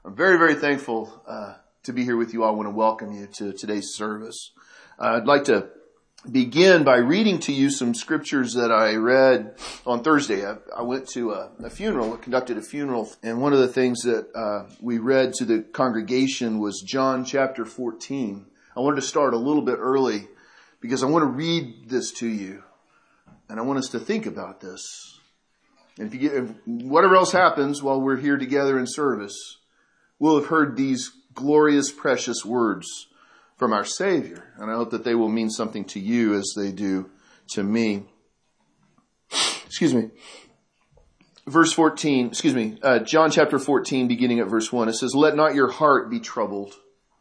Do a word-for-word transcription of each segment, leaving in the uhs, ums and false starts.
I'm very, very thankful uh, to be here with you all. I want to welcome you to today's service. Uh, I'd like to begin by reading to you some scriptures that I read on Thursday. I, I went to a, a funeral, conducted a funeral, and one of the things that uh, we read to the congregation was John chapter fourteen. I wanted to start a little bit early because I want to read this to you, and I want us to think about this. And if you get, if whatever else happens while we're here together in service, we'll have heard these glorious, precious words from our Savior. And I hope that they will mean something to you as they do to me. Excuse me. Verse fourteen, excuse me, uh, John chapter fourteen, beginning at verse one. It says, "Let not your heart be troubled.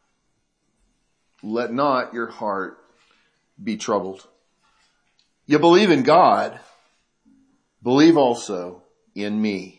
Let not your heart be troubled. You believe in God, believe also in me.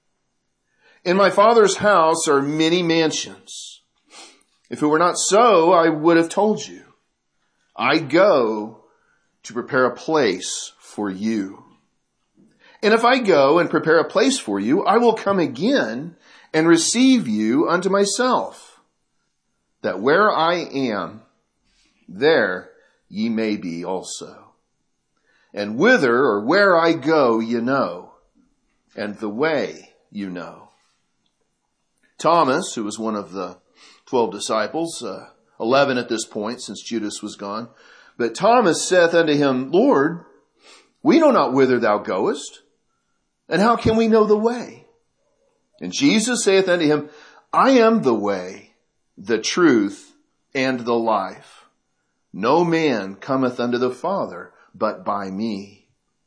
In my Father's house are many mansions. If it were not so, I would have told you. I go to prepare a place for you. And if I go and prepare a place for you, I will come again and receive you unto myself, that where I am, there ye may be also. And whither or where I go, ye know, and the way you know." Thomas, who was one of the twelve disciples, uh, eleven at this point, since Judas was gone. But Thomas saith unto him, "Lord, we know not whither thou goest, and how can we know the way?" And Jesus saith unto him, "I am the way, the truth, and the life. No man cometh unto the Father but by me.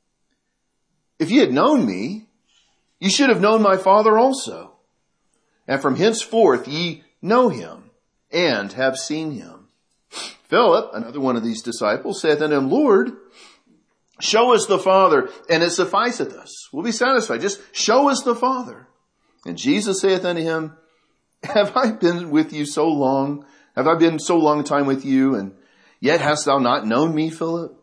If ye had known me, ye should have known my Father also. And from henceforth ye know him, and have seen him." Philip, another one of these disciples, saith unto him, "Lord, show us the Father, and it sufficeth us. We'll be satisfied. Just show us the Father." And Jesus saith unto him, "Have I been with you so long? Have I been so long a time with you, and yet hast thou not known me, Philip?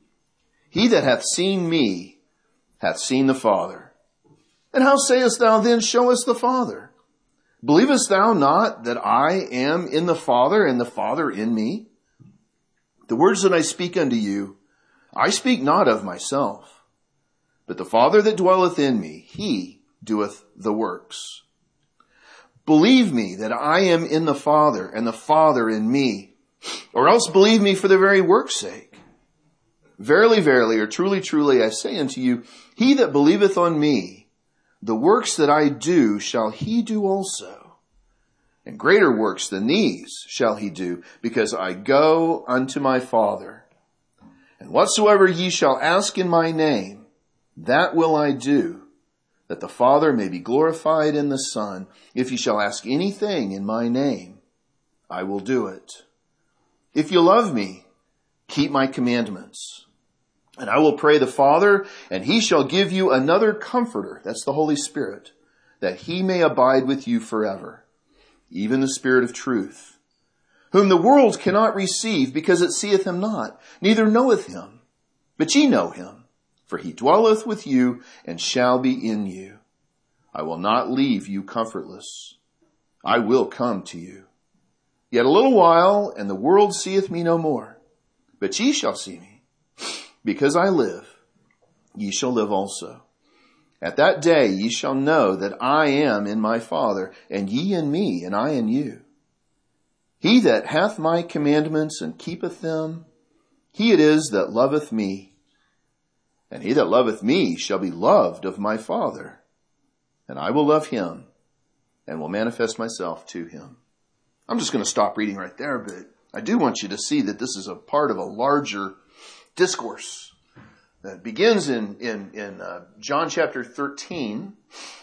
He that hath seen me hath seen the Father. And how sayest thou then, show us the Father? Believest thou not that I am in the Father, and the Father in me? The words that I speak unto you, I speak not of myself, but the Father that dwelleth in me, he doeth the works. Believe me that I am in the Father, and the Father in me, or else believe me for the very work's sake. Verily, verily, or truly, truly, I say unto you, he that believeth on me, the works that I do shall he do also, and greater works than these shall he do, because I go unto my Father. And whatsoever ye shall ask in my name, that will I do, that the Father may be glorified in the Son. If ye shall ask anything in my name, I will do it. If you love me, keep my commandments. And I will pray the Father, and he shall give you another comforter," that's the Holy Spirit, "that he may abide with you forever, even the Spirit of truth, whom the world cannot receive, because it seeth him not, neither knoweth him. But ye know him, for he dwelleth with you, and shall be in you. I will not leave you comfortless. I will come to you. Yet a little while, and the world seeth me no more. But ye shall see me. Because I live, ye shall live also. At that day ye shall know that I am in my Father, and ye in me, and I in you. He that hath my commandments and keepeth them, he it is that loveth me. And he that loveth me shall be loved of my Father. And I will love him, and will manifest myself to him." I'm just going to stop reading right there, but I do want you to see that this is a part of a larger discourse that begins in, in, in uh, John chapter thirteen,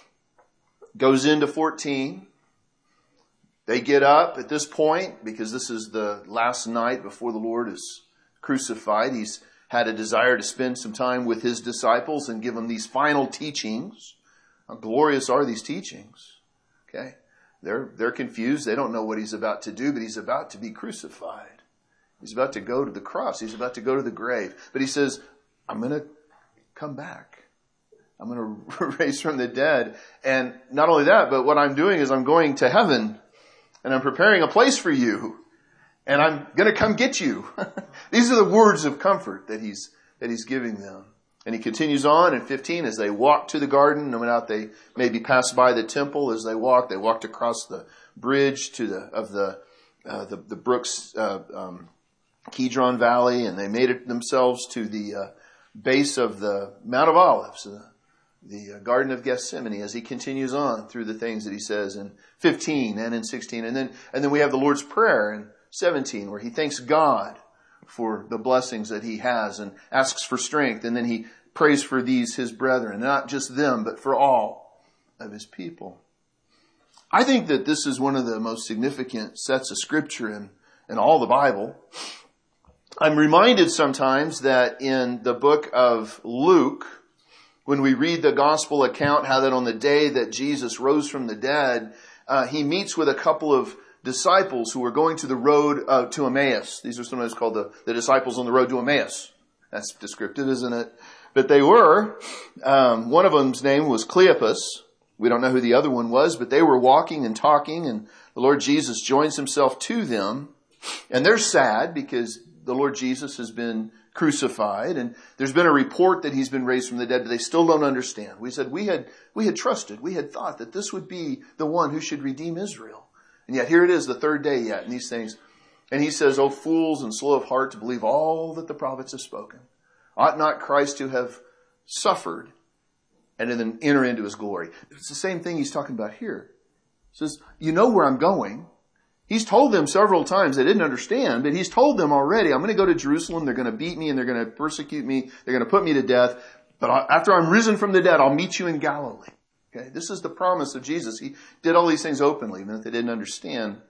goes into fourteen. They get up at this point because this is the last night before the Lord is crucified. He's had a desire to spend some time with his disciples and give them these final teachings. How glorious are these teachings? Okay. They're, they're confused. They don't know what he's about to do, but he's about to be crucified. He's about to go to the cross. He's about to go to the grave. But he says, I'm going to come back. I'm going to raise from the dead. And not only that, but what I'm doing is I'm going to heaven and I'm preparing a place for you. And I'm going to come get you. These are the words of comfort that he's, that he's giving them. And he continues on in fifteen, as they walk to the garden, no doubt they maybe passed by the temple as they walked. They walked across the bridge to the, of the, uh, the, the Brooks, uh, um, Kidron Valley, and they made it themselves to the, uh, base of the Mount of Olives, uh, the uh, Garden of Gethsemane, as he continues on through the things that he says in fifteen and in sixteen. And then, and then we have the Lord's Prayer in seventeen, where he thanks God for the blessings that he has and asks for strength. And then he prays for these, his brethren, not just them, but for all of his people. I think that this is one of the most significant sets of scripture in, in all the Bible. I'm reminded sometimes that in the book of Luke, when we read the gospel account, how that on the day that Jesus rose from the dead, uh, he meets with a couple of disciples who are going to the road uh, to Emmaus. These are sometimes called the, the disciples on the road to Emmaus. That's descriptive, isn't it? But they were, um, one of them's name was Cleopas. We don't know who the other one was, but they were walking and talking, and the Lord Jesus joins himself to them. And they're sad because the Lord Jesus has been crucified, and there's been a report that he's been raised from the dead, but they still don't understand. We said we had, we had trusted, we had thought that this would be the one who should redeem Israel. And yet here it is, the third day yet, and these things. And he says, "O fools and slow of heart to believe all that the prophets have spoken. Ought not Christ to have suffered and then enter into his glory?" It's the same thing he's talking about here. He says, you know where I'm going. He's told them several times. They didn't understand, but he's told them already, I'm going to go to Jerusalem. They're going to beat me and they're going to persecute me. They're going to put me to death. But after I'm risen from the dead, I'll meet you in Galilee. Okay, this is the promise of Jesus. He did all these things openly, even if they didn't understand.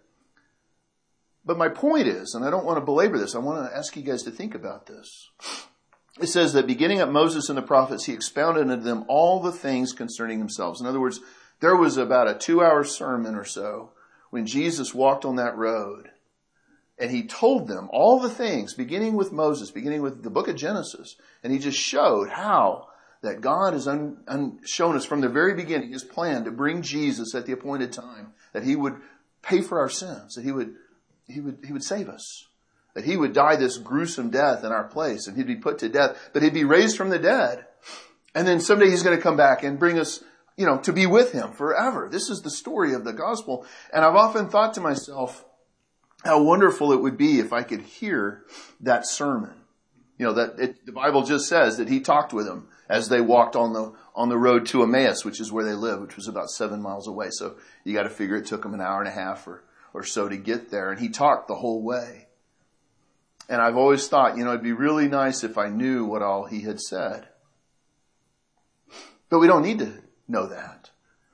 But my point is, and I don't want to belabor this, I want to ask you guys to think about this. It says that beginning at Moses and the prophets, he expounded unto them all the things concerning themselves. In other words, there was about a two-hour sermon or so when Jesus walked on that road, and he told them all the things, beginning with Moses, beginning with the book of Genesis, and he just showed how that God has un, un, shown us from the very beginning his plan to bring Jesus at the appointed time, that he would pay for our sins, that he would, he would, he would save us, that he would die this gruesome death in our place, and he'd be put to death, but he'd be raised from the dead. And then someday he's going to come back and bring us, you know, to be with him forever. This is the story of the gospel. And I've often thought to myself how wonderful it would be if I could hear that sermon. You know, that it, the Bible just says that he talked with them as they walked on the, on the road to Emmaus, which is where they live, which was about seven miles away. So you got to figure it took them an hour and a half or, or so to get there. And he talked the whole way. And I've always thought, you know, it'd be really nice if I knew what all he had said. But we don't need to know that.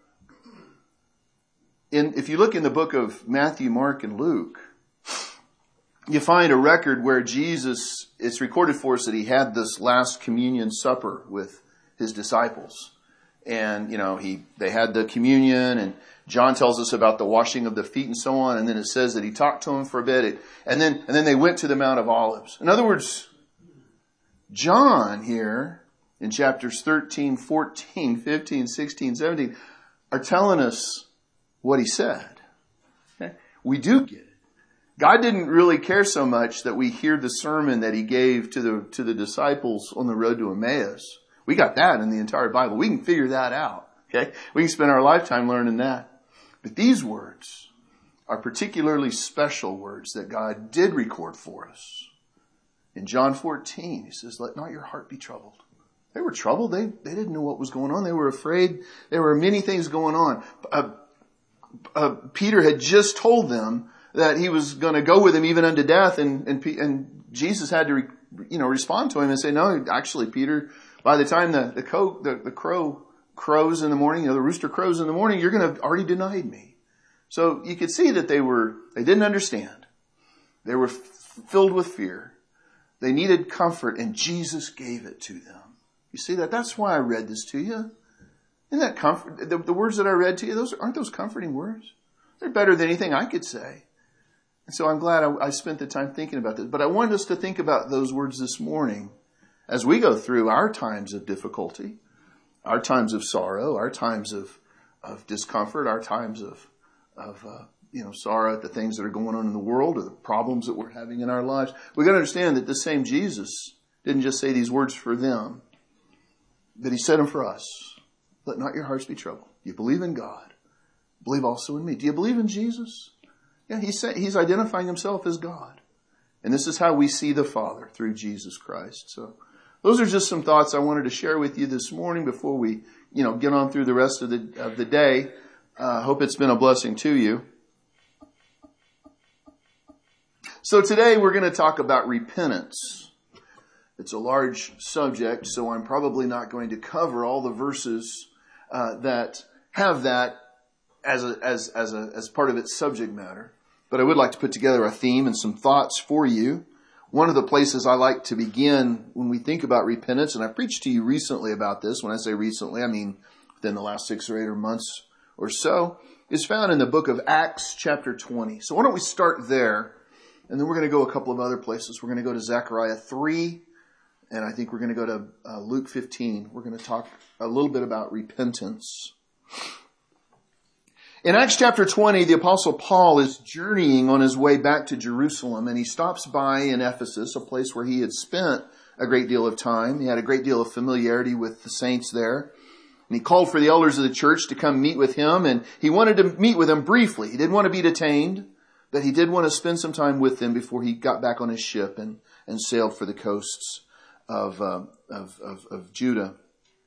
In, if you look in the book of Matthew, Mark, and Luke, you find a record where Jesus, it's recorded for us that he had this last communion supper with his disciples. And, you know, he, they had the communion, and John tells us about the washing of the feet and so on. And then it says that he talked to them for a bit. And then, and then they went to the Mount of Olives. In other words, John here in chapters thirteen, fourteen, fifteen, sixteen, seventeen are telling us what he said. Okay? We do get it. God didn't really care so much that we hear the sermon that he gave to the, to the disciples on the road to Emmaus. We got that in the entire Bible. We can figure that out. Okay? We can spend our lifetime learning that. But these words are particularly special words that God did record for us. In John fourteen, he says, "Let not your heart be troubled." They were troubled. They, they didn't know what was going on. They were afraid. There were many things going on. Uh, uh, Peter had just told them that he was going to go with him even unto death, and, and, and Jesus had to, re, you know, respond to him and say, "No, actually, Peter, by the time the, the, co, the, the crow crows in the morning, you know, the rooster crows in the morning, you're going to have already denied me." So you could see that they were, they didn't understand. They were f- filled with fear. They needed comfort, and Jesus gave it to them. You see that? That's why I read this to you. Isn't that comfort? The, the words that I read to you, those aren't those comforting words? They're better than anything I could say. And so I'm glad I, I spent the time thinking about this. But I wanted us to think about those words this morning as we go through our times of difficulty. our times of sorrow, our times of, of discomfort, our times of, of, uh, you know, sorrow at the things that are going on in the world or the problems that we're having in our lives. We got to understand that the same Jesus didn't just say these words for them, but he said them for us. Let not your hearts be troubled. You believe in God. Believe also in me. Do you believe in Jesus? Yeah, he's saying, he's identifying himself as God. And this is how we see the Father, through Jesus Christ. So those are just some thoughts I wanted to share with you this morning before we, you know, get on through the rest of the, of the day. I uh, hope it's been a blessing to you. So today we're going to talk about repentance. It's a large subject, so I'm probably not going to cover all the verses uh, that have that as a, as as a as part of its subject matter. But I would like to put together a theme and some thoughts for you. One of the places I like to begin when we think about repentance, and I preached to you recently about this. When I say recently, I mean within the last six or eight or months or so, is found in the book of Acts chapter twenty. So why don't we start there, and then we're going to go a couple of other places. We're going to go to Zechariah three, and I think we're going to go to uh, Luke fifteen. We're going to talk a little bit about repentance. In Acts chapter twenty, the Apostle Paul is journeying on his way back to Jerusalem, and he stops by in Ephesus, a place where he had spent a great deal of time. He had a great deal of familiarity with the saints there. And he called for the elders of the church to come meet with him, and he wanted to meet with them briefly. He didn't want to be detained, but he did want to spend some time with them before he got back on his ship and, and sailed for the coasts of, uh, of, of, of Judah.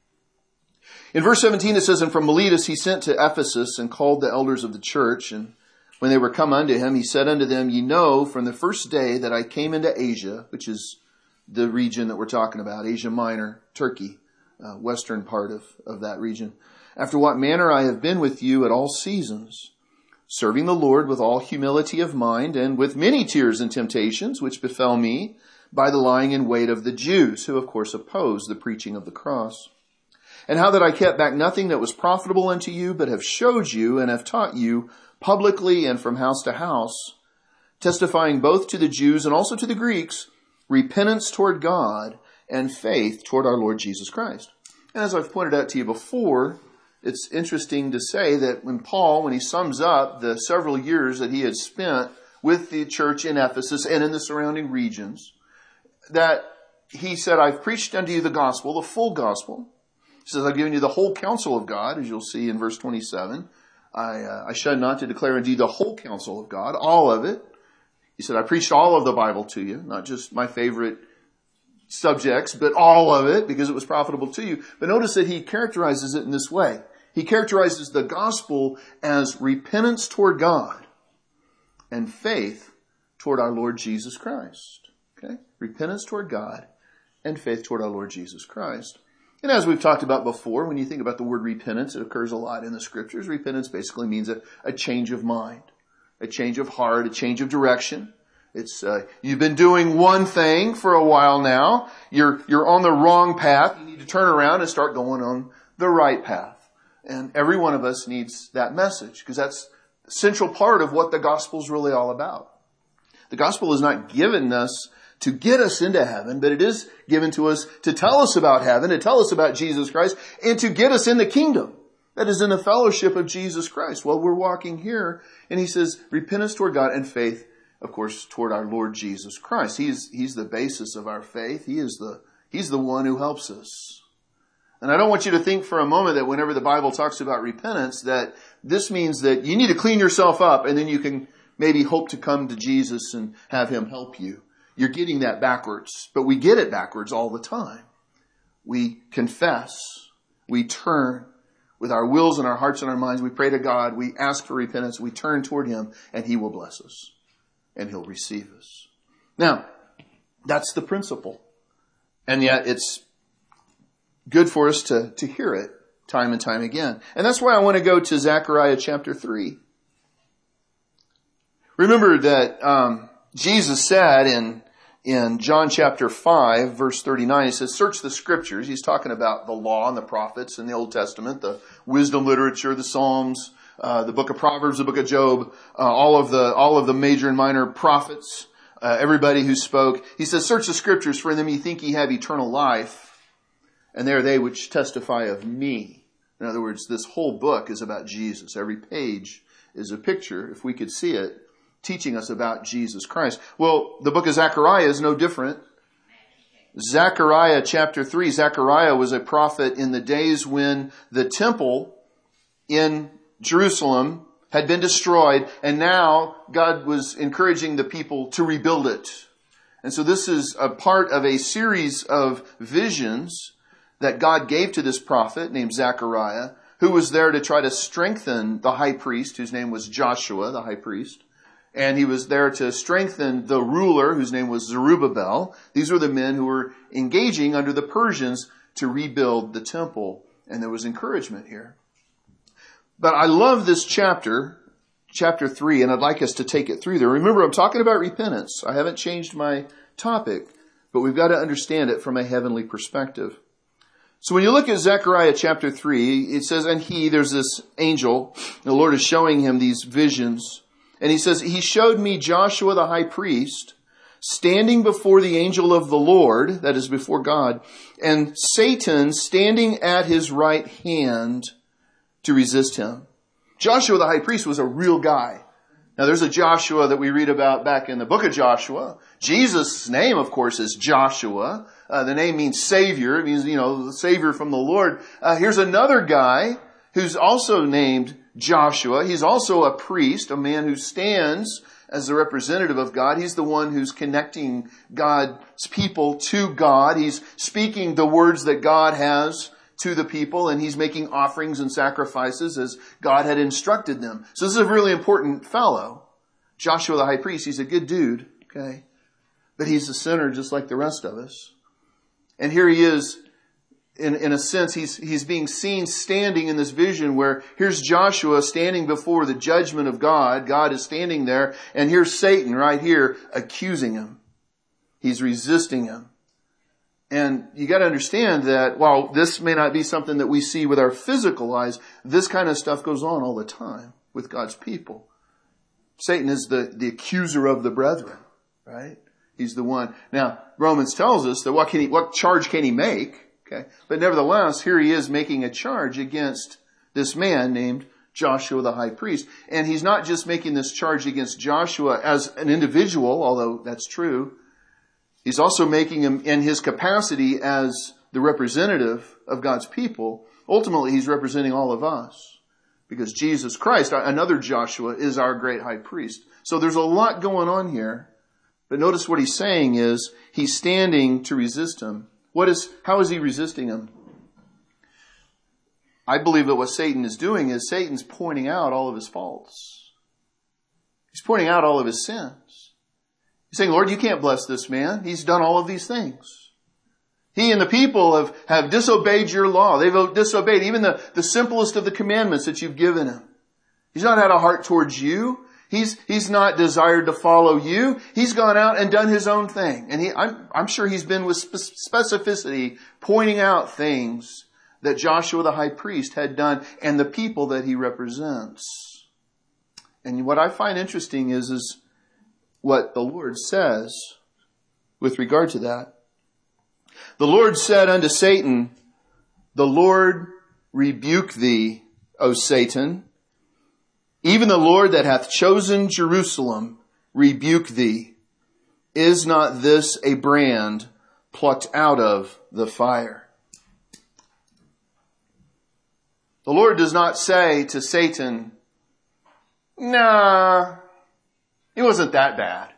In verse seventeen it says, and from Miletus he sent to Ephesus and called the elders of the church. And when they were come unto him, he said unto them, ye know from the first day that I came into Asia, which is the region that we're talking about, Asia Minor, Turkey, uh, western part of, of that region, after what manner I have been with you at all seasons, serving the Lord with all humility of mind and with many tears and temptations, which befell me by the lying in wait of the Jews, who of course oppose the preaching of the cross. And how that I kept back nothing that was profitable unto you, but have showed you and have taught you publicly and from house to house, testifying both to the Jews and also to the Greeks, repentance toward God and faith toward our Lord Jesus Christ. And as I've pointed out to you before, it's interesting to say that when Paul, when he sums up the several years that he had spent with the church in Ephesus and in the surrounding regions, that he said, I've preached unto you the gospel, the full gospel. He says, I've given you the whole counsel of God, as you'll see in verse twenty-seven. I, uh, I shun not to declare unto you the whole counsel of God, all of it. He said, I preached all of the Bible to you, not just my favorite subjects, but all of it, because it was profitable to you. But notice that he characterizes it in this way. He characterizes the gospel as repentance toward God and faith toward our Lord Jesus Christ. Okay? Repentance toward God and faith toward our Lord Jesus Christ. And as we've talked about before, when you think about the word repentance, it occurs a lot in the scriptures. Repentance basically means a, a change of mind, a change of heart, a change of direction. It's, uh, you've been doing one thing for a while now. You're, you're on the wrong path. You need to turn around and start going on the right path. And every one of us needs that message, because that's a central part of what the gospel is really all about. The gospel is not given us to get us into heaven, but it is given to us to tell us about heaven, to tell us about Jesus Christ, and to get us in the kingdom. That is in the fellowship of Jesus Christ. Well, we're walking here, and he says, repentance toward God and faith, of course, toward our Lord Jesus Christ. He's, he's the basis of our faith. He is the, he's the one who helps us. And I don't want you to think for a moment that whenever the Bible talks about repentance, that this means that you need to clean yourself up, and then you can maybe hope to come to Jesus and have him help you. You're getting that backwards, but we get it backwards all the time. We confess, we turn with our wills and our hearts and our minds. We pray to God, we ask for repentance, we turn toward him, and he will bless us, and he'll receive us. Now, that's the principle. And yet it's good for us to, to hear it time and time again. And that's why I want to go to Zechariah chapter three. Remember that um, Jesus said in In John chapter five, verse thirty-nine, he says, search the scriptures. He's talking about the law and the prophets in the Old Testament, the wisdom literature, the Psalms, uh, the book of Proverbs, the book of Job, uh, all of the, all of the major and minor prophets, uh, everybody who spoke. He says, search the scriptures, for in them ye think ye have eternal life, and they are they which testify of me. In other words, this whole book is about Jesus. Every page is a picture, if we could see it, teaching us about Jesus Christ. Well, the book of Zechariah is no different. Zechariah chapter three. Zechariah was a prophet in the days when the temple in Jerusalem had been destroyed, and now God was encouraging the people to rebuild it. And so this is a part of a series of visions that God gave to this prophet named Zechariah, who was there to try to strengthen the high priest, whose name was Joshua, the high priest. And he was there to strengthen the ruler, whose name was Zerubbabel. These were the men who were engaging under the Persians to rebuild the temple. And there was encouragement here. But I love this chapter, chapter three, and I'd like us to take it through there. Remember, I'm talking about repentance. I haven't changed my topic, but we've got to understand it from a heavenly perspective. So when you look at Zechariah chapter three, it says, and he, there's this angel, the Lord is showing him these visions. And he says, he showed me Joshua the high priest standing before the angel of the Lord, that is before God, and Satan standing at his right hand to resist him. Joshua the high priest was a real guy. Now there's a Joshua that we read about back in the book of Joshua. Jesus' name, of course, is Joshua. Uh, the name means Savior. It means, you know, the Savior from the Lord. Uh, here's another guy who's also named Joshua. He's also a priest, a man who stands as the representative of God. He's the one who's connecting God's people to God. He's speaking the words that God has to the people, and he's making offerings and sacrifices as God had instructed them. So this is a really important fellow. Joshua the high priest, he's a good dude, okay? But he's a sinner just like the rest of us. And here he is, in, in a sense, he's, he's being seen standing in this vision where here's Joshua standing before the judgment of God. God is standing there, and here's Satan right here accusing him. He's resisting him. And you got to understand that while this may not be something that we see with our physical eyes, this kind of stuff goes on all the time with God's people. Satan is the, the accuser of the brethren, right? He's the one. Now, Romans tells us that what can he, what charge can he make? Okay. But nevertheless, here he is making a charge against this man named Joshua the high priest. And he's not just making this charge against Joshua as an individual, although that's true. He's also making him in his capacity as the representative of God's people. Ultimately, he's representing all of us because Jesus Christ, another Joshua, is our great high priest. So there's a lot going on here. But notice what he's saying is he's standing to resist him. What is, how is he resisting him? I believe that what Satan is doing is Satan's pointing out all of his faults. He's pointing out all of his sins. He's saying, Lord, you can't bless this man. He's done all of these things. He and the people have, have disobeyed your law. They've disobeyed even the, the simplest of the commandments that you've given him. He's not had a heart towards you. He's, he's not desired to follow you. He's gone out and done his own thing. And he, I'm, I'm sure he's been with specificity pointing out things that Joshua the high priest had done and the people that he represents. And what I find interesting is, is what the Lord says with regard to that. The Lord said unto Satan, the Lord rebuke thee, O Satan. Even the Lord that hath chosen Jerusalem rebuke thee. Is not this a brand plucked out of the fire? The Lord does not say to Satan, nah, it wasn't that bad.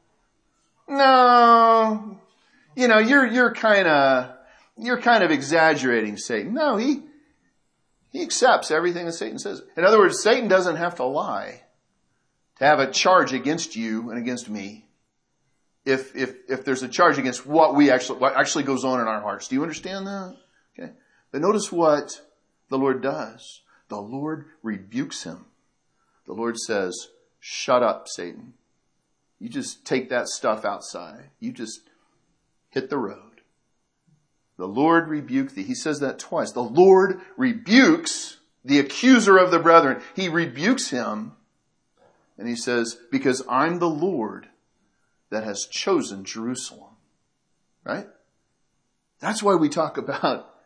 No, you know, you're, you're kind of, you're kind of exaggerating, Satan. No, he, he accepts everything that Satan says. In other words, Satan doesn't have to lie to have a charge against you and against me. If, if, if there's a charge against what we actually, what actually goes on in our hearts. Do you understand that? Okay. But notice what the Lord does. The Lord rebukes him. The Lord says, shut up, Satan. You just take that stuff outside. You just hit the road. The Lord rebuke thee. He says that twice. The Lord rebukes the accuser of the brethren. He rebukes him. And he says, because I'm the Lord that has chosen Jerusalem. Right? That's why we talk about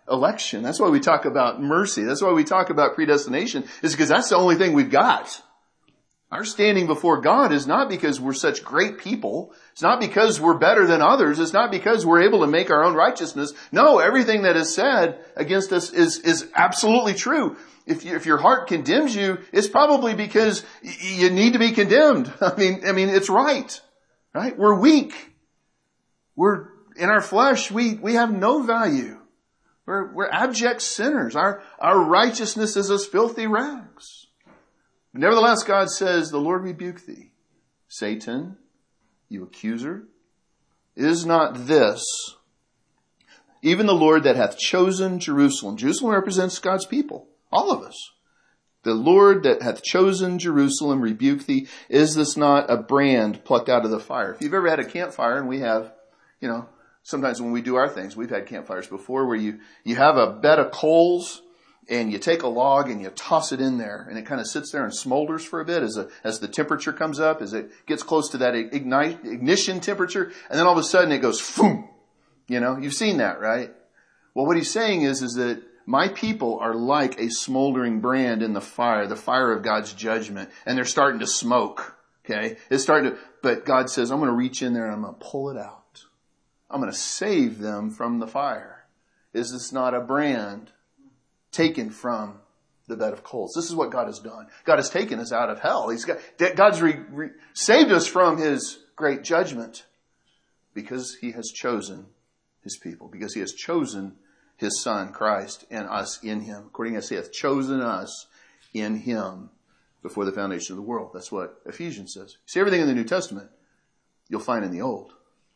election. That's why we talk about mercy. That's why we talk about predestination, is because that's the only thing we've got. Our standing before God is not because we're such great people. It's not because we're better than others. It's not because we're able to make our own righteousness. No, everything that is said against us is, is absolutely true. If, you, if your heart condemns you, it's probably because you need to be condemned. I mean, I mean, it's right. Right? We're weak. We're, in our flesh, we, we have no value. We're, we're abject sinners. Our, our righteousness is as filthy rags. Nevertheless, God says, the Lord rebuke thee. Satan, you accuser, is not this, even the Lord that hath chosen Jerusalem. Jerusalem represents God's people, all of us. The Lord that hath chosen Jerusalem rebuke thee. Is this not a brand plucked out of the fire? If you've ever had a campfire, and we have, you know, sometimes when we do our things, we've had campfires before where you, you have a bed of coals and you take a log and you toss it in there and it kind of sits there and smolders for a bit as a, as the temperature comes up, as it gets close to that ignite, ignition temperature. And then all of a sudden it goes, boom. You know, you've seen that, right? Well, what he's saying is, is that my people are like a smoldering brand in the fire, the fire of God's judgment, and they're starting to smoke. Okay. It's starting to, but God says, I'm going to reach in there and I'm going to pull it out. I'm going to save them from the fire. Is this not a brand taken from the bed of coals? This is what God has done. God has taken us out of hell. He's got, God's re, re, saved us from his great judgment because he has chosen his people, because he has chosen his son, Christ, and us in him. According as he hath chosen us in him before the foundation of the world. That's what Ephesians says. See, everything in the New Testament you'll find in the Old.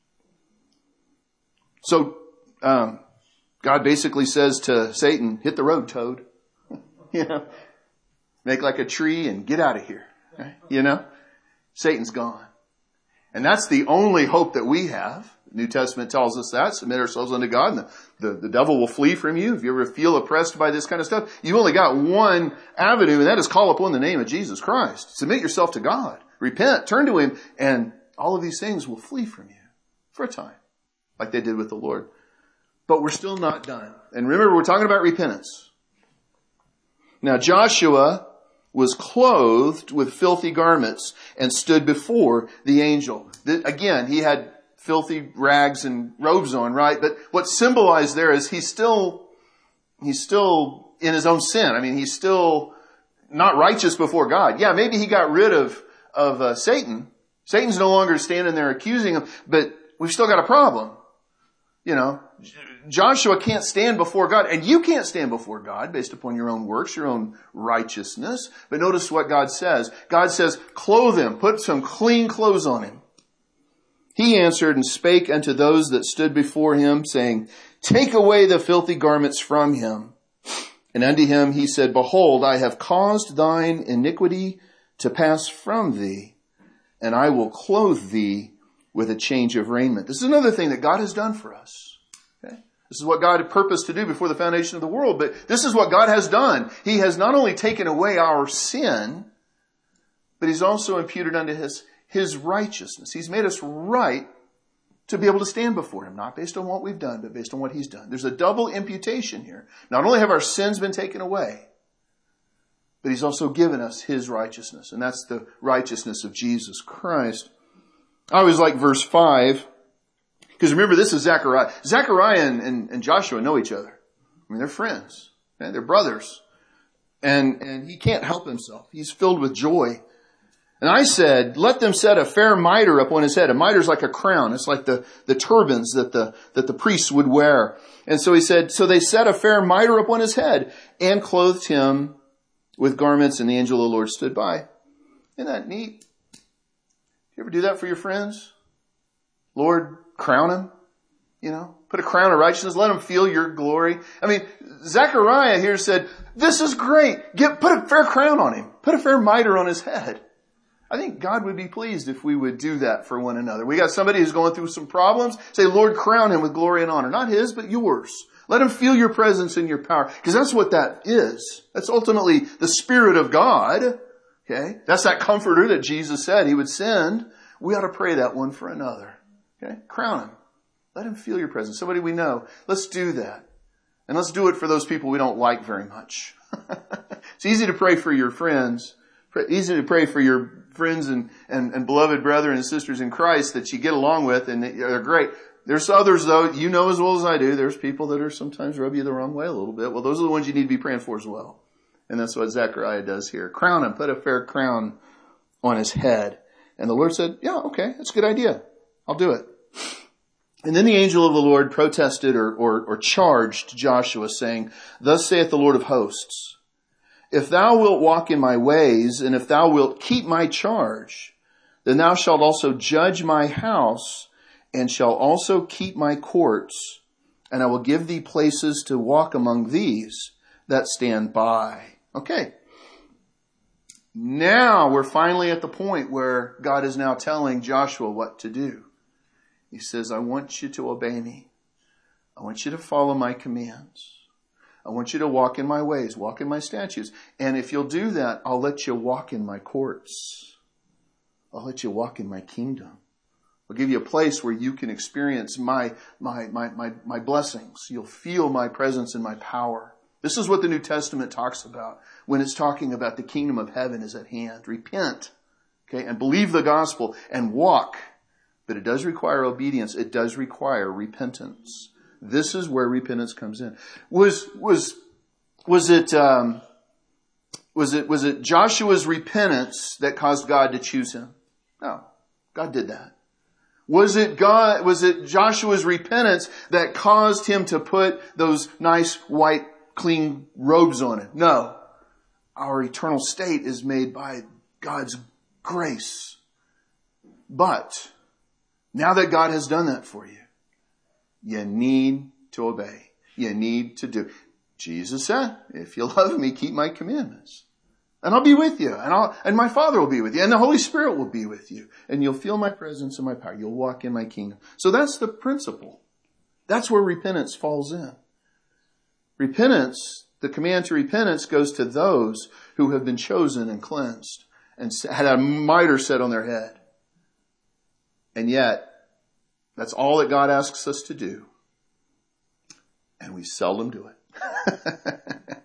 So, um, God basically says to Satan, hit the road, toad. You know, make like a tree and get out of here. Right? You know, Satan's gone. And that's the only hope that we have. The New Testament tells us that. Submit ourselves unto God and the, the, the devil will flee from you. If you ever feel oppressed by this kind of stuff, you've only got one avenue, and that is call upon the name of Jesus Christ. Submit yourself to God. Repent, turn to him, and all of these things will flee from you for a time, like they did with the Lord. But we're still not done. And remember, we're talking about repentance. Now, Joshua was clothed with filthy garments and stood before the angel. Again, he had filthy rags and robes on, right? But what's symbolized there is he's still, he's still in his own sin. I mean, he's still not righteous before God. Yeah, maybe he got rid of, of uh, Satan. Satan's no longer standing there accusing him, but we've still got a problem. You know, Joshua can't stand before God, and you can't stand before God based upon your own works, your own righteousness. But notice what God says. God says, clothe him, put some clean clothes on him. He answered and spake unto those that stood before him, saying, take away the filthy garments from him. And unto him he said, behold, I have caused thine iniquity to pass from thee, and I will clothe thee with a change of raiment. This is another thing that God has done for us. Okay? This is what God had purposed to do before the foundation of the world, but this is what God has done. He has not only taken away our sin, but he's also imputed unto his His righteousness. He's made us right to be able to stand before him, not based on what we've done, but based on what he's done. There's a double imputation here. Not only have our sins been taken away, but he's also given us his righteousness, and that's the righteousness of Jesus Christ. I always like verse five, because remember, this is Zechariah. Zechariah and, and, and Joshua know each other. I mean, they're friends. Okay? They're brothers. And, and he can't help himself. He's filled with joy. And I said, let them set a fair mitre upon his head. A mitre is like a crown. It's like the, the turbans that the, that the priests would wear. And so he said, so they set a fair mitre upon his head and clothed him with garments, and the angel of the Lord stood by. Isn't that neat? You ever do that for your friends? Lord, crown him, you know, put a crown of righteousness. Let him feel your glory. I mean, Zechariah here said, this is great. Get, put a fair crown on him. Put a fair mitre on his head. I think God would be pleased if we would do that for one another. We got somebody who's going through some problems. Say, Lord, crown him with glory and honor. Not his, but yours. Let him feel your presence and your power. Because that's what that is. That's ultimately the Spirit of God. Okay? That's that comforter that Jesus said he would send. We ought to pray that one for another. Okay? Crown him. Let him feel your presence. Somebody we know. Let's do that. And let's do it for those people we don't like very much. It's easy to pray for your friends. Easy to pray for your friends and, and, and beloved brethren and sisters in Christ that you get along with, and they're great. There's others, though, you know as well as I do, there's people that are sometimes rub you the wrong way a little bit. Well, those are the ones you need to be praying for as well. And that's what Zechariah does here. Crown him, put a fair crown on his head. And the Lord said, yeah, okay, that's a good idea. I'll do it. And then the angel of the Lord protested or, or, or charged Joshua, saying, thus saith the Lord of hosts, if thou wilt walk in my ways, and if thou wilt keep my charge, then thou shalt also judge my house, and shalt also keep my courts, and I will give thee places to walk among these that stand by. Okay. Now we're finally at the point where God is now telling Joshua what to do. He says, I want you to obey me. I want you to follow my commands. I want you to walk in my ways, walk in my statutes. And if you'll do that, I'll let you walk in my courts. I'll let you walk in my kingdom. I'll give you a place where you can experience my, my, my, my, my blessings. You'll feel my presence and my power. This is what the New Testament talks about when it's talking about the kingdom of heaven is at hand. Repent, okay, and believe the gospel and walk. But it does require obedience. It does require repentance. This is where repentance comes in. Was, was, was it, um, was it, was it Joshua's repentance that caused God to choose him? No. God did that. Was it God, was it Joshua's repentance that caused him to put those nice white clean robes on him? No. Our eternal state is made by God's grace. But now that God has done that for you, you need to obey. You need to do. Jesus said, if you love me, keep my commandments. And I'll be with you. And I'll, and my Father will be with you. And the Holy Spirit will be with you. And you'll feel my presence and my power. You'll walk in my kingdom. So that's the principle. That's where repentance falls in. Repentance, the command to repentance goes to those who have been chosen and cleansed and had a mitre set on their head. And yet, that's all that God asks us to do. And we seldom do it.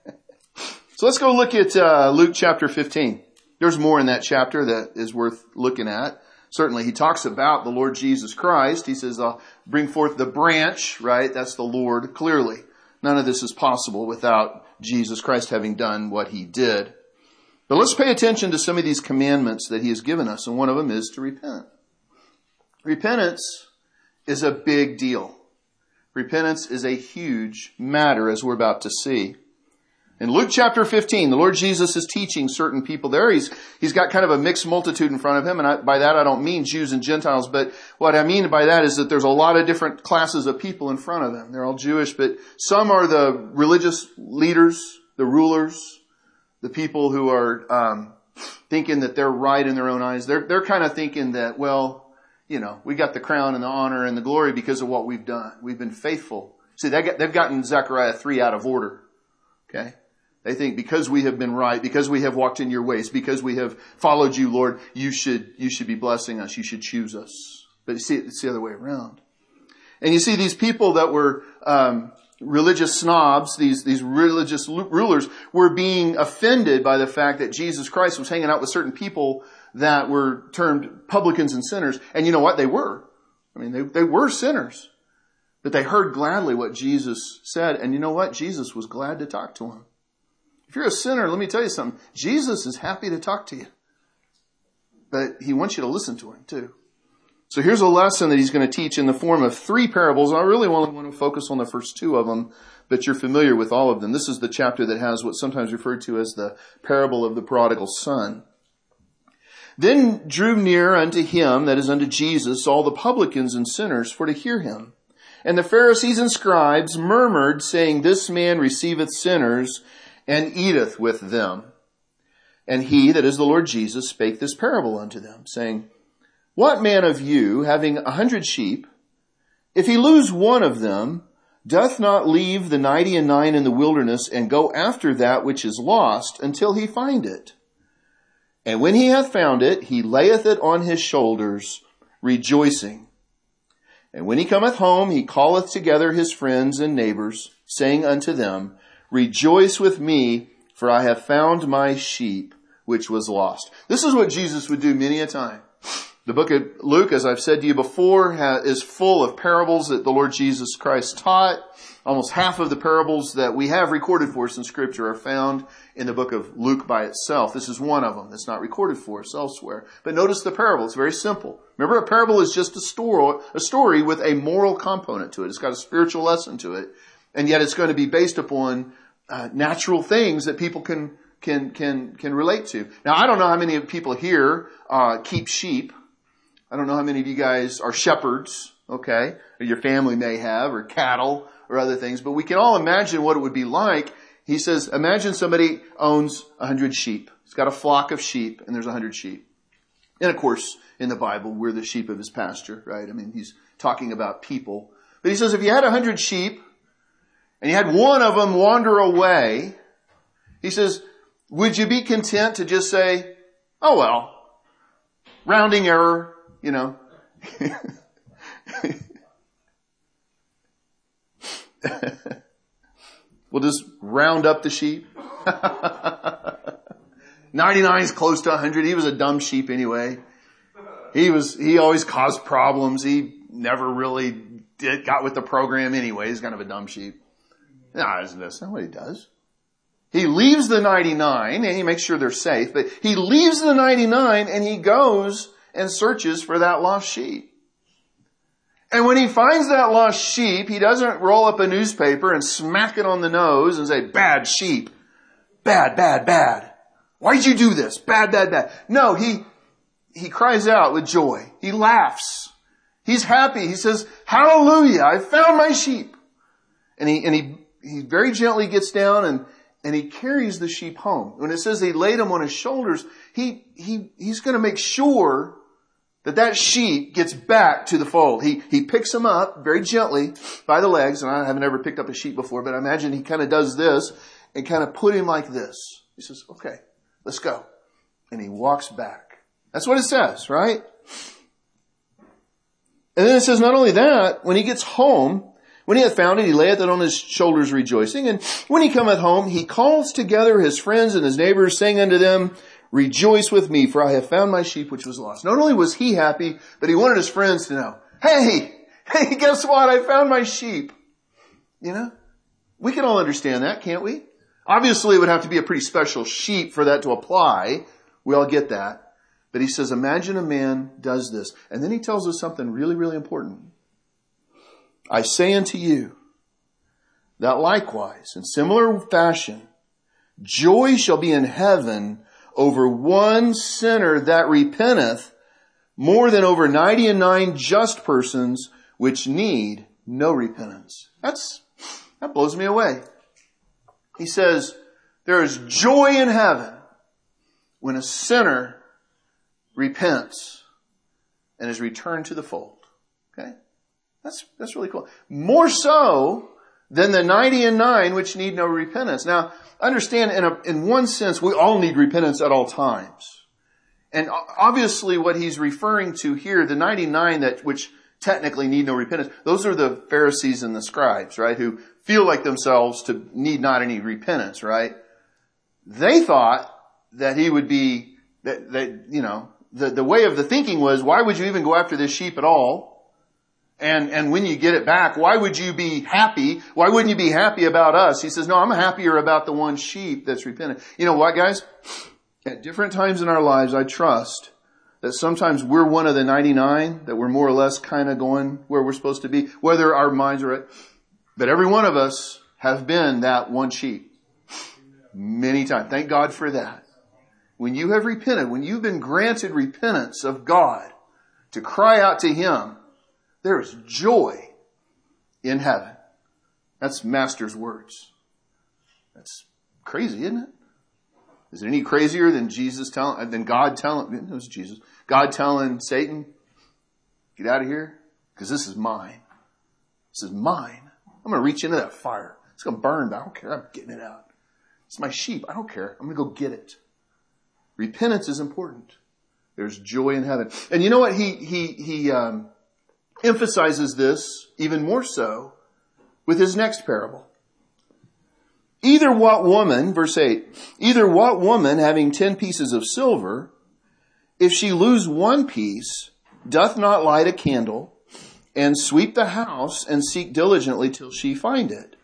So let's go look at uh, Luke chapter fifteen. There's more in that chapter that is worth looking at. Certainly, he talks about the Lord Jesus Christ. He says, I'll bring forth the branch, right? That's the Lord, clearly. None of this is possible without Jesus Christ having done what he did. But let's pay attention to some of these commandments that he has given us. And one of them is to repent. Repentance is a big deal. Repentance is a huge matter, as we're about to see. In Luke chapter fifteen, the Lord Jesus is teaching certain people there. He's, he's got kind of a mixed multitude in front of him. And I, by that, I don't mean Jews and Gentiles. But what I mean by that is that there's a lot of different classes of people in front of him. They're all Jewish, but some are the religious leaders, the rulers, the people who are um, thinking that they're right in their own eyes. They're, they're kind of thinking that, well, you know, we got the crown and the honor and the glory because of what we've done. We've been faithful. See, they got, they've gotten Zechariah three out of order. Okay? They think because we have been right, because we have walked in your ways, because we have followed you, Lord, you should, you should be blessing us. You should choose us. But you see, it's the other way around. And you see these people that were, um, religious snobs, these, these religious rulers were being offended by the fact that Jesus Christ was hanging out with certain people that were termed publicans and sinners. And you know what? They were. I mean, they, they were sinners. But they heard gladly what Jesus said. And you know what? Jesus was glad to talk to them. If you're a sinner, let me tell you something. Jesus is happy to talk to you. But he wants you to listen to him too. So here's a lesson that he's going to teach in the form of three parables. I really only want to focus on the first two of them, but you're familiar with all of them. This is the chapter that has what's sometimes referred to as the parable of the prodigal son. Then drew near unto him, that is unto Jesus, all the publicans and sinners for to hear him. And the Pharisees and scribes murmured, saying, This man receiveth sinners and eateth with them. And he, that is the Lord Jesus, spake this parable unto them, saying, What man of you, having a hundred sheep, if he lose one of them, doth not leave the ninety and nine in the wilderness, and go after that which is lost, until he find it? And when he hath found it, he layeth it on his shoulders, rejoicing. And when he cometh home, he calleth together his friends and neighbors, saying unto them, Rejoice with me, for I have found my sheep, which was lost. This is what Jesus would do many a time. The book of Luke, as I've said to you before, is full of parables that the Lord Jesus Christ taught. Almost half of the parables that we have recorded for us in Scripture are found in the book of Luke by itself. This is one of them that's not recorded for us elsewhere. But notice the parable. It's very simple. Remember, a parable is just a story, a story with a moral component to it. It's got a spiritual lesson to it. And yet it's going to be based upon uh, natural things that people can can can can relate to. Now, I don't know how many people here uh keep sheep. I don't know how many of you guys are shepherds, okay? Or your family may have, or cattle, or other things. But we can all imagine what it would be like. He says, imagine somebody owns a hundred sheep. He's got a flock of sheep, and there's a hundred sheep. And of course, in the Bible, we're the sheep of his pasture, right? I mean, he's talking about people. But he says, if you had a hundred sheep, and you had one of them wander away, he says, would you be content to just say, oh well, rounding error, you know? We'll just round up the sheep. ninety-nine is close to one hundred. He was a dumb sheep anyway. He was, he always caused problems. He never really did, got with the program anyway. He's kind of a dumb sheep. No, that's not what he does. He leaves the ninety-nine and he makes sure they're safe, but he leaves the ninety-nine and he goes and searches for that lost sheep. And when he finds that lost sheep, he doesn't roll up a newspaper and smack it on the nose and say, bad sheep. Bad, bad, bad. Why'd you do this? Bad, bad, bad. No, he, he cries out with joy. He laughs. He's happy. He says, hallelujah, I found my sheep. And he, and he, he very gently gets down and, and he carries the sheep home. When it says he laid him on his shoulders, he, he, he's going to make sure that that sheep gets back to the fold. He, he picks him up very gently by the legs. And I haven't ever picked up a sheep before, but I imagine he kind of does this and kind of put him like this. He says, okay, let's go. And he walks back. That's what it says, right? And then it says not only that, when he gets home, when he hath found it, he layeth it on his shoulders rejoicing. And when he cometh home, he calls together his friends and his neighbors, saying unto them, Rejoice with me, for I have found my sheep which was lost. Not only was he happy, but he wanted his friends to know, hey, hey, guess what? I found my sheep. You know, we can all understand that, can't we? Obviously, it would have to be a pretty special sheep for that to apply. We all get that. But he says, imagine a man does this. And then he tells us something really, really important. I say unto you that likewise, in similar fashion, joy shall be in heaven over one sinner that repenteth more than over ninety and nine just persons which need no repentance. That's, that blows me away. He says, there is joy in heaven when a sinner repents and is returned to the fold. Okay? That's, that's really cool. More so than the ninety and nine which need no repentance. Now, understand in a, in one sense, we all need repentance at all times. And obviously what he's referring to here, the ninety-nine that, which technically need no repentance, those are the Pharisees and the scribes, right? Who feel like themselves to need not any repentance, right? They thought that he would be, that, that you know, the, the way of the thinking was, why would you even go after this sheep at all? And, and when you get it back, why would you be happy? Why wouldn't you be happy about us? He says, no, I'm happier about the one sheep that's repentant. You know what, guys? At different times in our lives, I trust that sometimes we're one of the ninety-nine, that we're more or less kind of going where we're supposed to be, whether our minds are right. But every one of us have been that one sheep many times. Thank God for that. When you have repented, when you've been granted repentance of God to cry out to Him, there is joy in heaven. That's Master's words. That's crazy, isn't it? Is it any crazier than Jesus telling, than God telling, it was Jesus, God telling Satan, get out of here, because this is mine. This is mine. I'm going to reach into that fire. It's going to burn, but I don't care. I'm getting it out. It's my sheep. I don't care. I'm going to go get it. Repentance is important. There's joy in heaven. And you know what? He, he, he, um, emphasizes this even more so with his next parable. Either what woman, verse eight, either what woman having ten pieces of silver, if she lose one piece, doth not light a candle and sweep the house and seek diligently till she find it.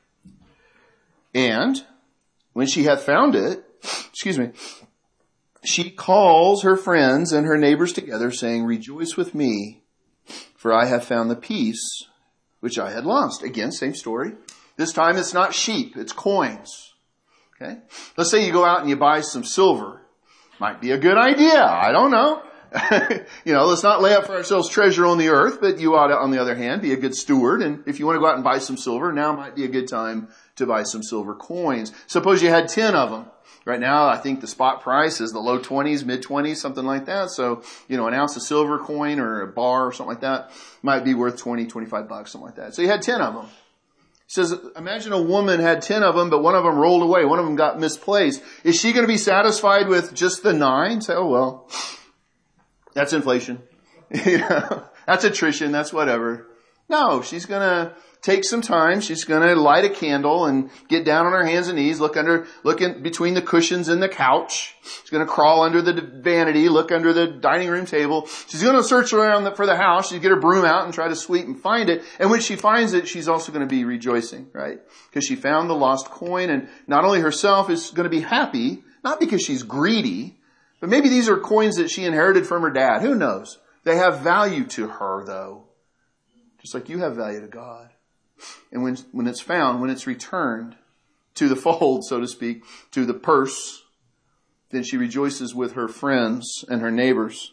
And when she hath found it, excuse me, she calls her friends and her neighbors together, saying, Rejoice with me, for I have found the piece which I had lost. Again, same story. This time it's not sheep, it's coins. Okay? Let's say you go out and you buy some silver. Might be a good idea. I don't know. You know, let's not lay up for ourselves treasure on the earth, but you ought to, on the other hand, be a good steward. And if you want to go out and buy some silver, now might be a good time to buy some silver coins. Suppose you had ten of them. Right now, I think the spot price is the low twenties, mid twenties, something like that. So, you know, an ounce of silver coin or a bar or something like that might be worth twenty, twenty-five bucks, something like that. So you had ten of them. It says, imagine a woman had ten of them, but one of them rolled away. One of them got misplaced. Is she going to be satisfied with just the nine? Say, oh, well, that's inflation. You know, that's attrition. That's whatever. No, she's going to take some time. She's going to light a candle and get down on her hands and knees, look under, look in between the cushions in the couch. She's going to crawl under the vanity, look under the dining room table. She's going to search around the, for the house. She's get her broom out and try to sweep and find it. And when she finds it, she's also going to be rejoicing, right? Because she found the lost coin, and not only herself is going to be happy, not because she's greedy, but maybe these are coins that she inherited from her dad. Who knows? They have value to her, though. Just like you have value to God. And when, when it's found, when it's returned to the fold, so to speak, to the purse, then she rejoices with her friends and her neighbors.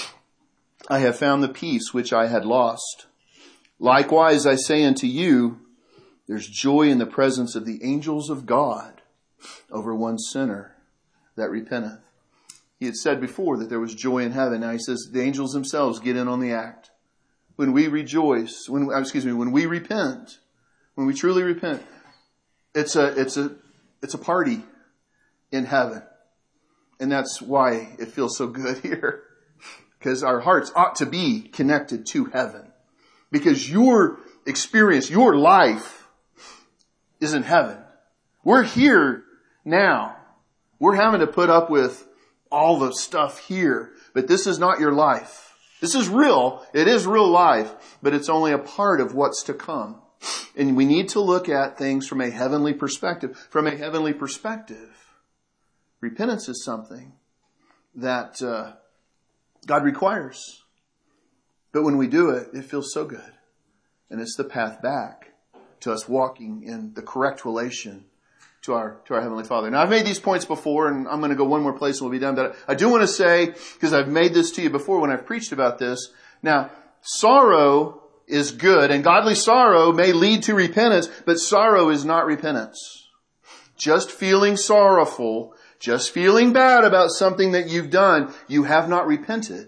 I have found the piece which I had lost. Likewise, I say unto you, there's joy in the presence of the angels of God over one sinner that repenteth. He had said before that there was joy in heaven. Now he says the angels themselves get in on the act. When we rejoice, when, excuse me, when we repent, when we truly repent, it's a, it's a, it's a party in heaven. And that's why it feels so good here. Because our hearts ought to be connected to heaven. Because your experience, your life is in heaven. We're here now. We're having to put up with all the stuff here. But this is not your life. This is real. It is real life, but it's only a part of what's to come. And we need to look at things from a heavenly perspective. From a heavenly perspective, repentance is something that uh, God requires. But when we do it, it feels so good. And it's the path back to us walking in the correct relation to our, to our Heavenly Father. Now, I've made these points before, and I'm going to go one more place and we'll be done. But I do want to say, because I've made this to you before when I've preached about this. Now, sorrow is good, and godly sorrow may lead to repentance, but sorrow is not repentance. Just feeling sorrowful, just feeling bad about something that you've done, you have not repented.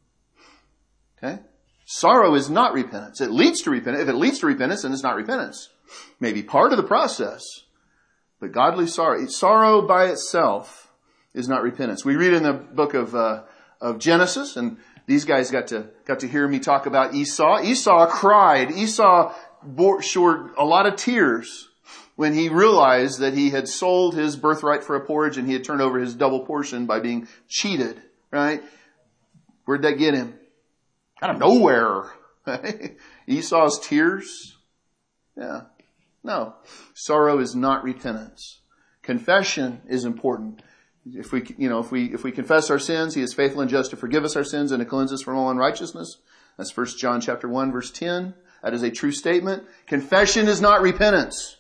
Okay? Sorrow is not repentance. It leads to repentance. If it leads to repentance, then it's not repentance. Maybe part of the process. But godly sorrow, sorrow by itself is not repentance. We read in the book of uh, of Genesis, and these guys got to got to hear me talk about Esau. Esau cried. Esau bore, showed a lot of tears when he realized that he had sold his birthright for a porridge and he had turned over his double portion by being cheated. Right? Where'd that get him? Out of nowhere. Esau's tears. Yeah. No, sorrow is not repentance. Confession is important. If we, you know, if we, if we confess our sins, He is faithful and just to forgive us our sins and to cleanse us from all unrighteousness. That's First John chapter one, verse ten. That is a true statement. Confession is not repentance.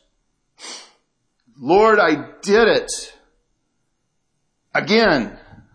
Lord, I did it. Again.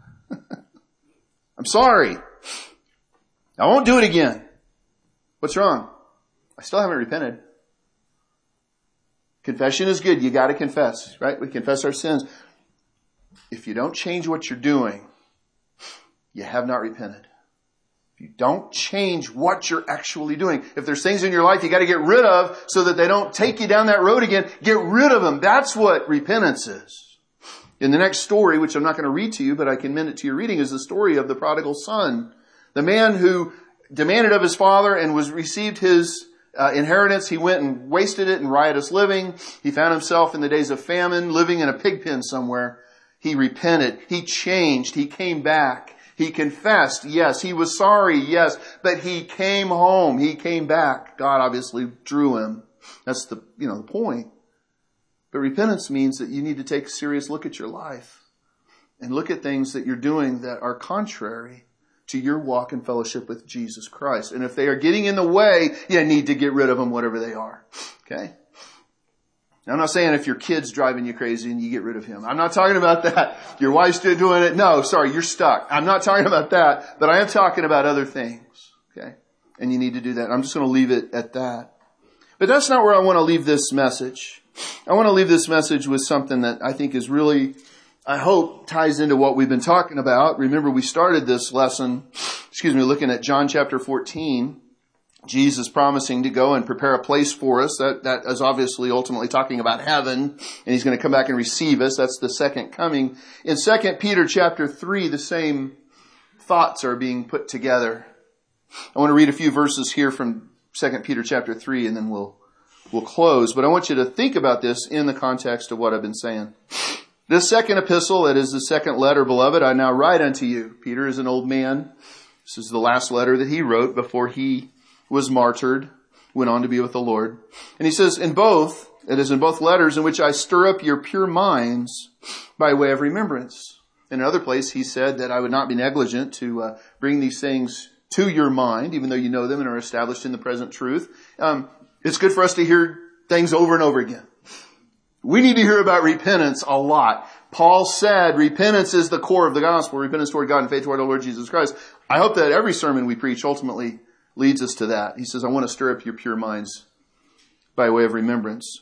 I'm sorry. I won't do it again. What's wrong? I still haven't repented. Confession is good. You got to confess, right? We confess our sins. If you don't change what you're doing, you have not repented. If you don't change what you're actually doing, if there's things in your life you got to get rid of so that they don't take you down that road again, get rid of them. That's what repentance is. In the next story, which I'm not going to read to you, but I can commend it to your reading, is the story of the prodigal son. The man who demanded of his father and was received his uh, inheritance, he went and wasted it in riotous living. He found himself in the days of famine, living in a pig pen somewhere. He repented. He changed. He came back. He confessed. Yes. He was sorry. Yes. But he came home. He came back. God obviously drew him. That's the, you know, the point. But repentance means that you need to take a serious look at your life and look at things that you're doing that are contrary to your walk in fellowship with Jesus Christ. And if they are getting in the way, you need to get rid of them, whatever they are. Okay? Now, I'm not saying if your kid's driving you crazy and you get rid of him. I'm not talking about that. Your wife's still doing it. No, sorry, you're stuck. I'm not talking about that, but I am talking about other things. Okay? And you need to do that. I'm just going to leave it at that. But that's not where I want to leave this message. I want to leave this message with something that I think is really, I hope, ties into what we've been talking about. Remember, we started this lesson, excuse me, looking at John chapter fourteen. Jesus promising to go and prepare a place for us. That, that is obviously ultimately talking about heaven, and he's going to come back and receive us. That's the second coming. In Second Peter chapter three, the same thoughts are being put together. I want to read a few verses here from Second Peter chapter three, and then we'll we'll close. But I want you to think about this in the context of what I've been saying. This second epistle, that is the second letter, beloved, I now write unto you. Peter is an old man. This is the last letter that he wrote before he was martyred, went on to be with the Lord. And he says, in both, it is in both letters in which I stir up your pure minds by way of remembrance. In another place, he said that I would not be negligent to uh, bring these things to your mind, even though you know them and are established in the present truth. Um, it's good for us to hear things over and over again. We need to hear about repentance a lot. Paul said repentance is the core of the gospel, repentance toward God and faith toward our Lord Jesus Christ. I hope that every sermon we preach ultimately leads us to that. He says, I want to stir up your pure minds by way of remembrance,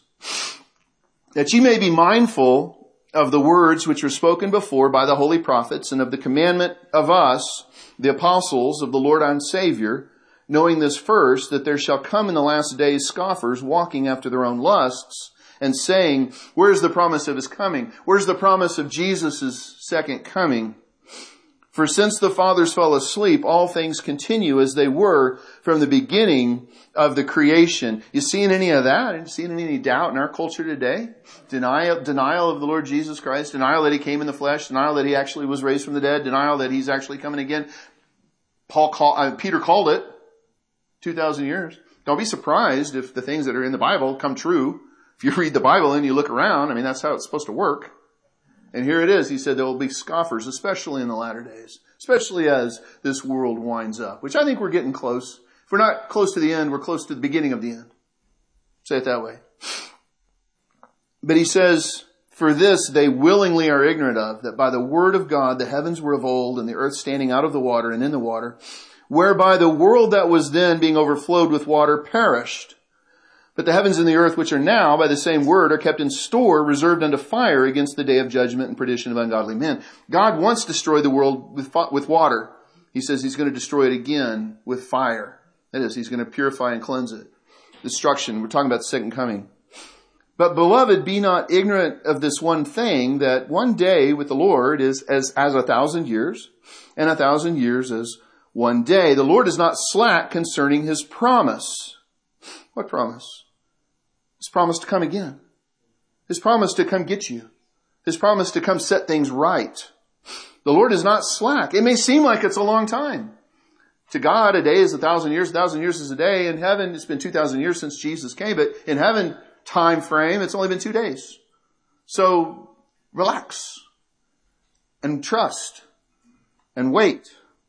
that ye may be mindful of the words which were spoken before by the holy prophets, and of the commandment of us, the apostles of the Lord and Savior, knowing this first, that there shall come in the last days scoffers, walking after their own lusts, and saying, where's the promise of his coming? Where's the promise of Jesus' second coming? For since the fathers fell asleep, all things continue as they were from the beginning of the creation. You seeing any of that? You seeing any doubt in our culture today? Denial, denial of the Lord Jesus Christ, denial that he came in the flesh, denial that he actually was raised from the dead, denial that he's actually coming again. Paul call, uh, Peter called it two thousand years. Don't be surprised if the things that are in the Bible come true. If you read the Bible and you look around, I mean, that's how it's supposed to work. And here it is. He said there will be scoffers, especially in the latter days, especially as this world winds up, which I think we're getting close. If we're not close to the end, we're close to the beginning of the end. Say it that way. But he says, for this they willingly are ignorant of, that by the word of God the heavens were of old, and the earth standing out of the water and in the water, whereby the world that was then being overflowed with water perished. But the heavens and the earth, which are now by the same word, are kept in store, reserved unto fire against the day of judgment and perdition of ungodly men. God once destroyed the world with, with water. He says he's going to destroy it again with fire. That is, he's going to purify and cleanse it. Destruction. We're talking about the second coming. But beloved, be not ignorant of this one thing, that one day with the Lord is as, as a thousand years, and a thousand years as one day. The Lord is not slack concerning his promise. What promise? His promise to come again. His promise to come get you. His promise to come set things right. The Lord is not slack. It may seem like it's a long time. To God, a day is a thousand years. A thousand years is a day. In heaven, it's been two thousand years since Jesus came. But in heaven time frame, it's only been two days. So relax and trust and wait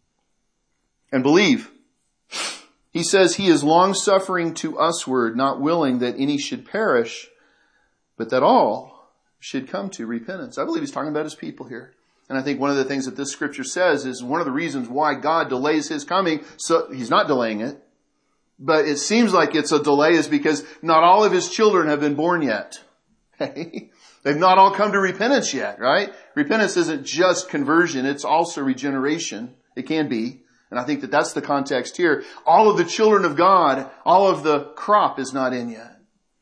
and believe. He says he is long-suffering to usward, not willing that any should perish, but that all should come to repentance. I believe he's talking about his people here. And I think one of the things that this scripture says is one of the reasons why God delays his coming. So he's not delaying it, but it seems like it's a delay is because not all of his children have been born yet. They've not all come to repentance yet, right? Repentance isn't just conversion. It's also regeneration. It can be. And I think that that's the context here. All of the children of God, all of the crop is not in yet.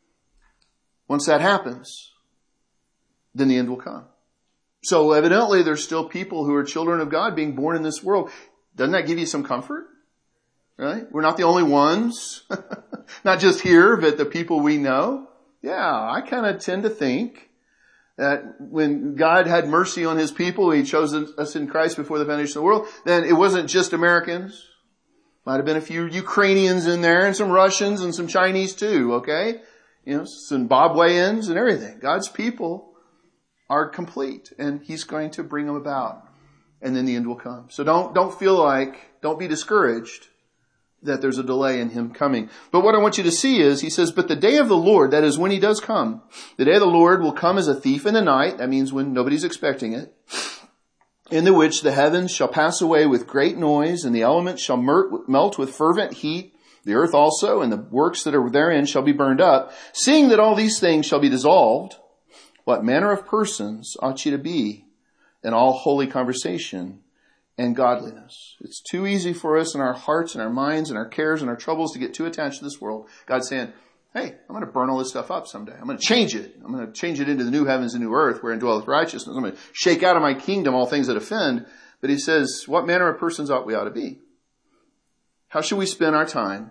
Once that happens, then the end will come. So evidently there's still people who are children of God being born in this world. Doesn't that give you some comfort? right? We're not the only ones. Not just here, but the people we know. Yeah, I kind of tend to think that when God had mercy on his people, he chose us in Christ before the foundation of the world, then it wasn't just Americans. Might have been a few Ukrainians in there and some Russians and some Chinese too, okay? You know, Zimbabweans and everything. God's people are complete and he's going to bring them about. And then the end will come. So don't, don't feel like, don't be discouraged that there's a delay in him coming. But what I want you to see is, he says, but the day of the Lord, that is when he does come, the day of the Lord will come as a thief in the night. That means when nobody's expecting it. In the which the heavens shall pass away with great noise, and the elements shall melt with fervent heat. The earth also, and the works that are therein shall be burned up. Seeing that all these things shall be dissolved, what manner of persons ought ye to be in all holy conversation and godliness? It's too easy for us in our hearts and our minds and our cares and our troubles to get too attached to this world. God's saying, hey, I'm going to burn all this stuff up someday. I'm going to change it. I'm going to change it into the new heavens and new earth wherein dwelleth righteousness. I'm going to shake out of my kingdom all things that offend. But he says, what manner of persons ought we ought to be? How should we spend our time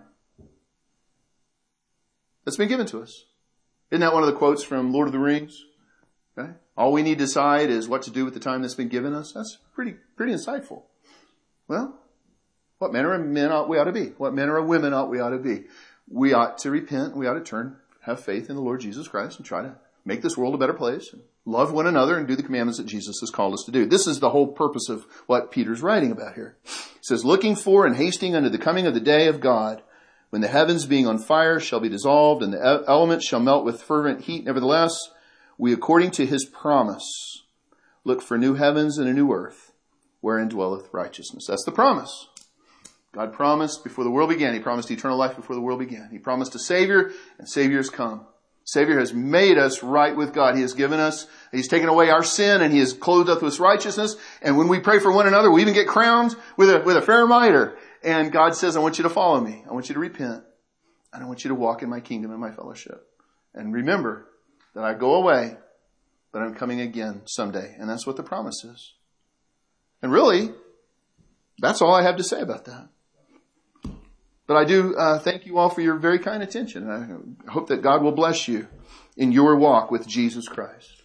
that's been given to us? Isn't that one of the quotes from Lord of the Rings? Okay. All we need to decide is what to do with the time that's been given us. That's pretty, pretty insightful. Well, what manner of men ought we ought to be? What manner of women ought we ought to be? We ought to repent. We ought to turn, have faith in the Lord Jesus Christ and try to make this world a better place and love one another and do the commandments that Jesus has called us to do. This is the whole purpose of what Peter's writing about here. It says, looking for and hasting unto the coming of the day of God, when the heavens being on fire shall be dissolved and the elements shall melt with fervent heat. Nevertheless, we, according to his promise, look for new heavens and a new earth, wherein dwelleth righteousness. That's the promise. God promised before the world began. He promised eternal life before the world began. He promised a Savior, and Savior has come. Savior has made us right with God. He has given us, he's taken away our sin, and he has clothed us with righteousness. And when we pray for one another, we even get crowned with a, with a fair mitre. And God says, I want you to follow me. I want you to repent. And I want you to walk in my kingdom and my fellowship. And remember that I go away, but I'm coming again someday. And that's what the promise is. And really, that's all I have to say about that. But I do uh, thank you all for your very kind attention. I hope that God will bless you in your walk with Jesus Christ.